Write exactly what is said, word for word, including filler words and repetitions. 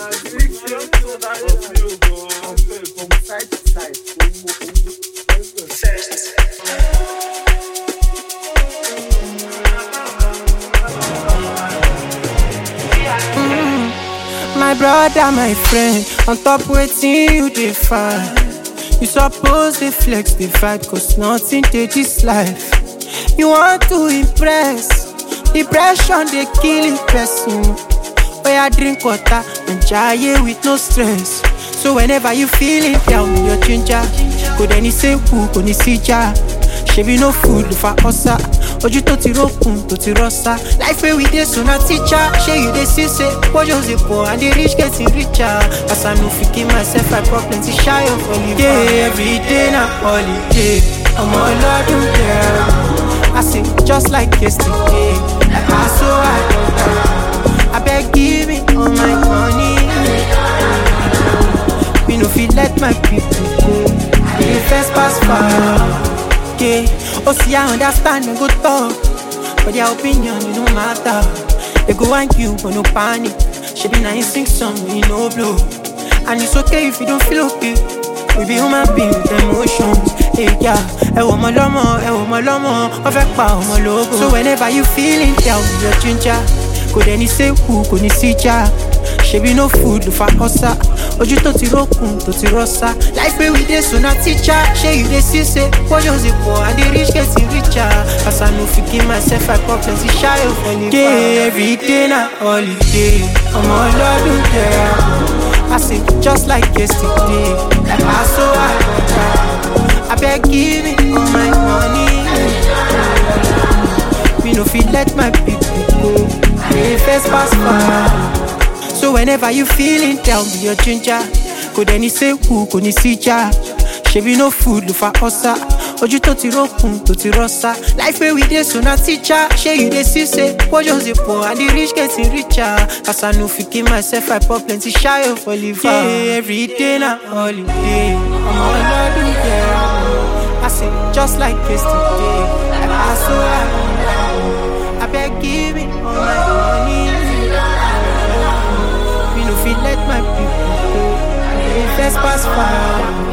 From side to side. My brother, my friend, on top waiting you define. You suppose to flex the vibe, cause nothing to this life. You want to impress, depression they kill a person. Where I drink water and jaye with no stress. So whenever you feeling down, your ginger, go then you say who, go ni sija. She be no food for osa. Oju to ti rokun, to ti rosa. Life where we dey so na teacher. She you dey see say, what just the poor and the rich getting richer. As I know fiki myself, I pop plenty shy of holiday. Yeah, every day na holiday. I'm all Lord do there. I say just like yesterday. I so I I beg give me all my money. Me no feel let my people go. The first pass fire. Yeah, oh see I understand and go talk, but their opinion it no matter. They go want you but no panic. She be nice sing song we no blow, and it's okay if you don't feel okay. We be human being with emotions. Hey yeah, I want my lomo, I want my lomo, I feel power my logo. So whenever you feeling down, your ginger, go then you say who, go ni sija. She be no food for osa. Oju to ti rokun, to ti rosa. Life where we dey so na teacher. She you dey see say, what just the poor and the rich getting richer. As I know fiki myself, I pop plenty shy of holiday. Yeah, every day na holiday. I'm all Lord do there. I say just like yesterday. I so I I beg give me all my money. We no feel let my people go. They first pass fire. So whenever you feeling down, be your ginger. Go then you say who, go ni sija. She be no food for osa. Oju to ti rokun, to ti rosa. Life where we dey so na teacher. She you dey see say, what just the poor and the rich getting richer. As I know fiki myself, I pop plenty shy of Oliver. Yeah, every day na holiday. I'm all Lord do there. I say just like yesterday. I so I, I beg give me all my money. Feel let my people go. They first pass fire.